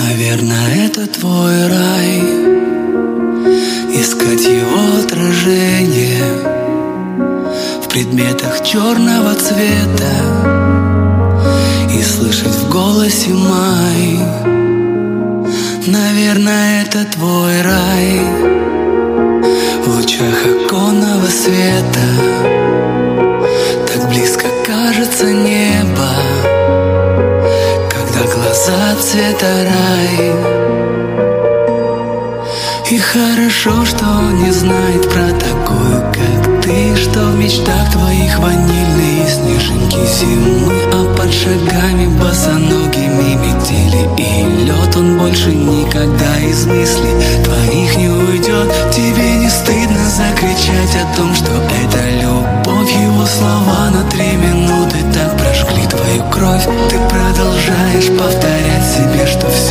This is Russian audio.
Наверное, это твой рай, искать его отражение в предметах черного цвета и слышать в голосе май. Наверное, это твой рай, в лучах оконного света так близко кажется небо, когда глаза цвета рай. И хорошо, что он не знает про такую, как ты, что в мечтах твоих ванильные снежинки зимы, а под шагами босоногими метели и лед. Он больше никогда из мыслей твоих не уйдет. Тебе не стыдно закричать о том, что это любовь? Его слова на 3 минуты так прожгли твою кровь. Ты продолжаешь повторять себе, что все